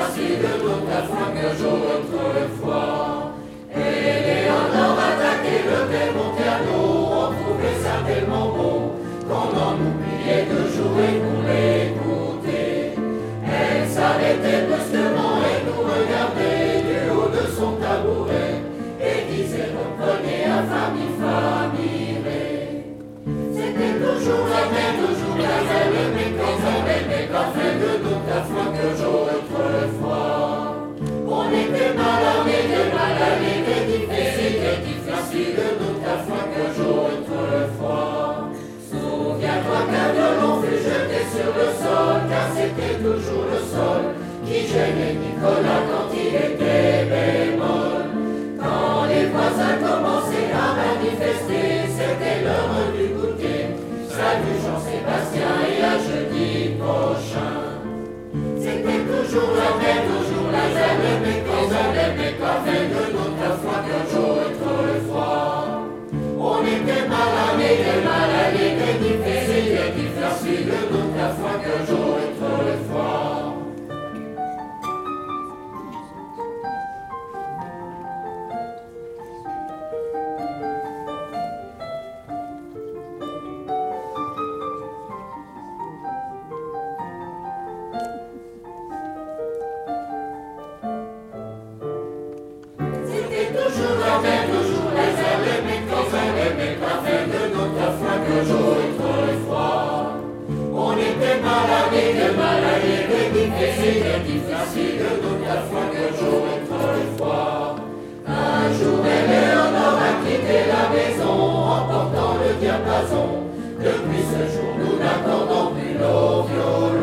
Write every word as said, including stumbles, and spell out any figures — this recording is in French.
difficile de toute la foi que jour autrefois. Et les honneurs attaqués, le thème monté à nous, on trouvait ça tellement beau qu'on en oubliait de jouer pour l'écouter. Elle s'arrêtait brusquement et nous regardait du haut de son tabouret et disait reprenez à famille, famille. C'était toujours la même, toujours la même, mais quand on aimait qu'en fin de doute la foi que jour autrefois. On était mal armés, mal allés, difficile, difficile de doute la foi que jour autrefois. Souviens-toi qu'un violon fut jeté sur le sol, car c'était toujours le sol qui gênait Nicolas quand il était bémol. Quand les voisins commençaient à manifester, c'était l'heure du goûter. Salut Jean-Sébastien et à jeudi prochain. C'était toujours la même, toujours la même, mais quand on aimait qu'à fin de notre la foi qu'un jour autrefois. On était mal allés, mal allés, difficile, difficile de toute la foi qu'un jour autrefois. Toujours la même, toujours la même, mais quand on aimait qu'à fin de notre foi que jour autrefois. On était malades, malades, difficile, difficile de toute foi que jour autrefois. Un jour, Éléonore a quitté la maison en portant le diapason. Depuis ce jour, nous n'attendons plus nos violons.